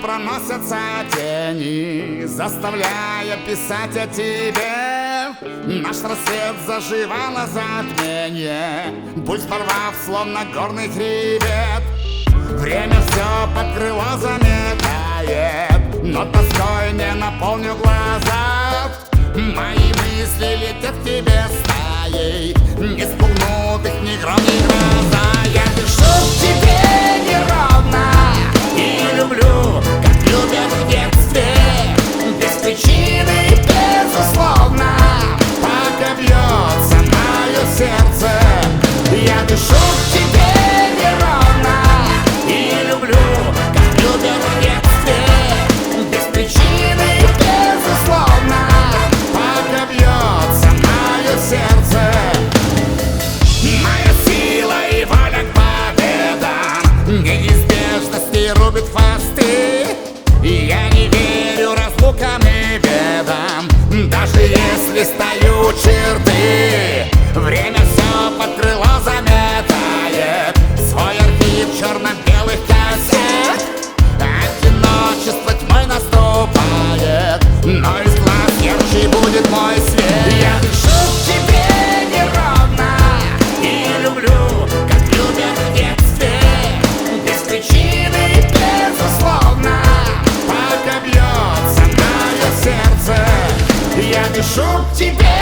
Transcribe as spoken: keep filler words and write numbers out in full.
проносятся тени, заставляя писать о тебе. Наш рассвет заживало затмение, пульс порвав, словно горный хребет. Время все под крыло заметает, но тоской не наполню глаза. Мои мысли летят к тебе стаей, не спугнут их ни гром, ни гроза. Я дышу к тебе неровно и люблю, как любят в детстве, без причины, безусловно, пока бьется мое сердце. Я дышу к тебе неровно и люблю, как любят в детстве, без причины, безусловно, пока бьется мое сердце. Моя сила и воля к победам, неизбежности рубит хвосты. И я не верю разлукам и бедам, даже если стою у черты. Время все под крыло заметает, свой архив черно-белых кассет. Одиночество тьмой наступает, но из глаз ярче будет мой свет. Я дышу к тебе неровно и люблю, как любят в детстве, без причины, безусловно, пока бьется мое сердце. Я дышу к тебе